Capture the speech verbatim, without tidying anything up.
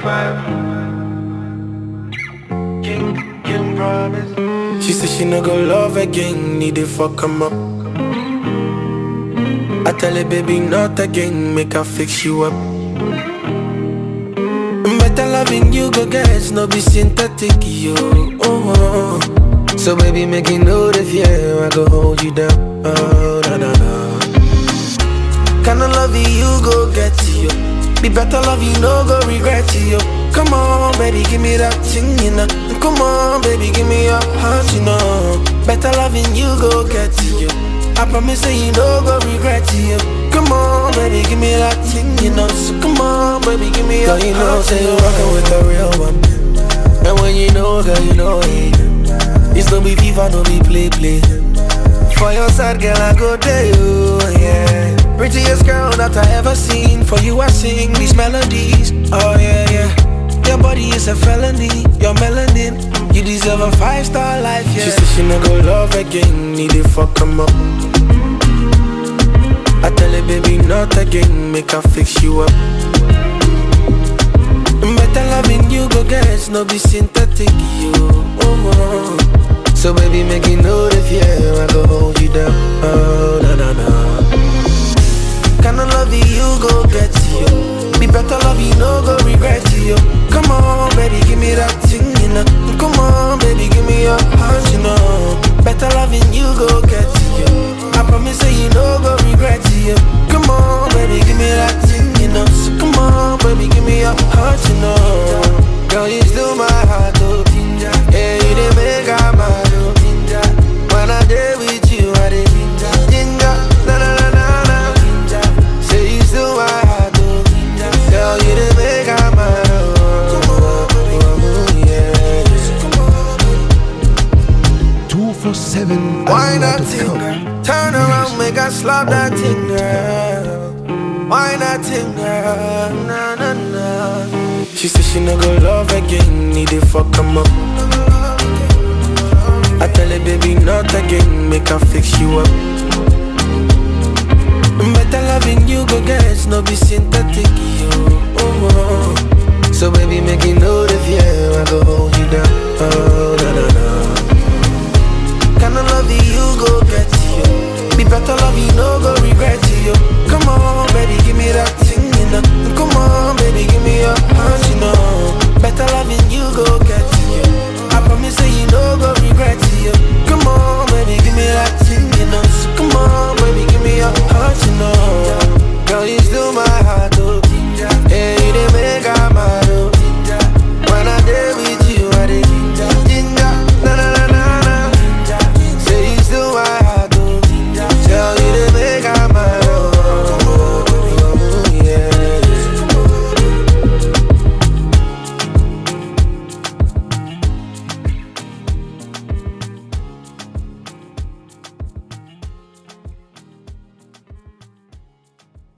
five. King, King promise. She said she no go love again, need to fuck him up. I tell her baby not again, make her fix you up. Better loving you go get, no be synthetic, yo. Oh, oh. So baby make you know the fear, I go hold you down. Oh, na na na. Kinda love you go get you. Be better love you, no go regret you. Come on, baby, give me that thing, you know. Come on, baby, give me your heart, you know. Better loving you go get you. I promise that you no go regret you. Come on, baby, give me that thing, you know. So come on, baby, give me your heart, you know. Say you're rockin' with the real one. And when you know, girl, you know it. It's no be FIFA, no be play, play. For your side, girl, I go there, you, yeah. Prettiest girl that I ever seen. For you I sing these melodies. Oh yeah, yeah. Your body is a felony. Your melanin, you deserve a five-star life, yeah. She said she no go love again, need to fuck him up. I tell her baby not again, make her fix you up. Better loving you go get, no be synthetic, you. Oh, oh. So baby make you know the fear, I go hold you down. Oh na na na. Kinda love you go get you. Be better love you, no go regret you. Come on, baby, give me that thing, you know. Come on, baby, give me your heart, you know. Better loving you go get you. I promise that you no go regret you. Come on, baby, give me that thing, you know. So come on, baby, give me your heart, you know. Girl, you still my heart, oh. Yeah, you didn't make her mad, oh. When I day with you, I did ginger, na na na na na. Say you still my heart, oh. Girl, you didn't make her mad, oh. Yeah. two four seven Why not thing, girl? Turn around, make her slap that thing, girl. Why not thing, girl? Na na na. She said she no go love again, need to fuck him up. I tell her baby not again, make her fix you up. Better loving you go get, no be synthetic.